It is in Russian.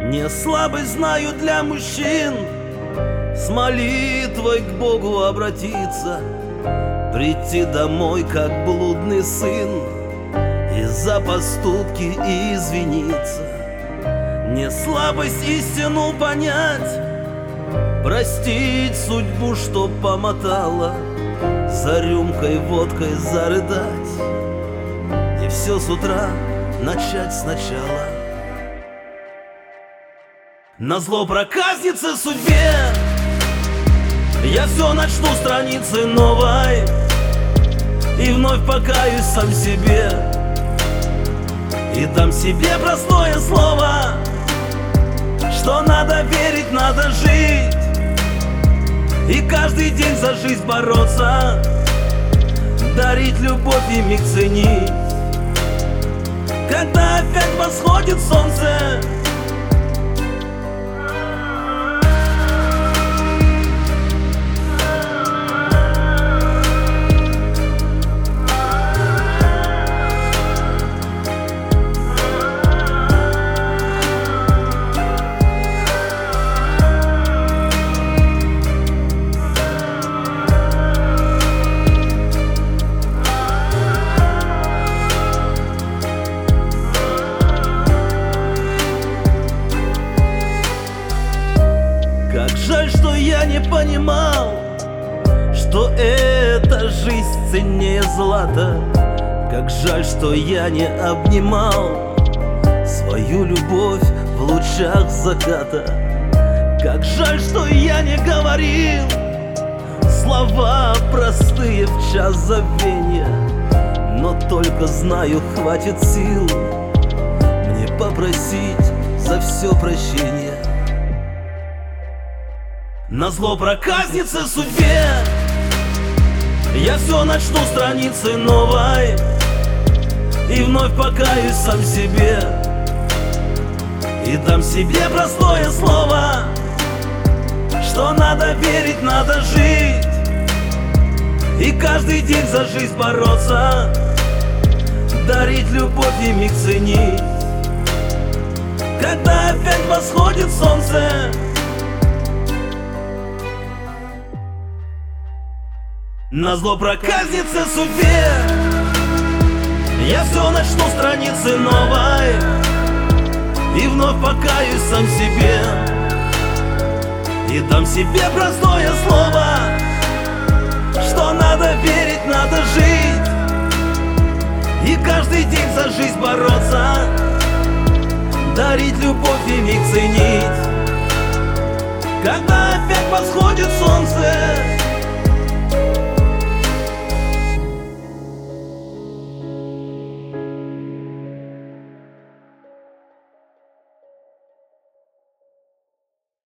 Не слабость знаю для мужчин, с молитвой к Богу обратиться, прийти домой, как блудный сын, и за поступки извиниться. Не слабость истину понять, простить судьбу, что помотала, за рюмкой водкой зарыдать и все с утра начать сначала. Назло проказнице судьбе я все начну страницы новой и вновь покаюсь сам себе и дам себе простое слово, что надо верить, надо жить и каждый день за жизнь бороться, дарить любовь и миг ценить. Когда опять восходит солнце, как жаль, что я не понимал, что эта жизнь ценнее злата. Как жаль, что я не обнимал свою любовь в лучах заката. Как жаль, что я не говорил слова простые в час забвения. Но только знаю, хватит сил мне попросить за все прощения. Назло проказнице судьбе я все начну страницы новой и вновь покаюсь сам себе и дам себе простое слово, что надо верить, надо жить и каждый день за жизнь бороться, дарить любовь и миг ценить. Когда опять восходит солнце, назло проказнице судьбе я все начну страницы новой и вновь покаюсь сам себе и дам себе простое слово, что надо верить, надо жить и каждый день за жизнь бороться, дарить любовь и миг ценить.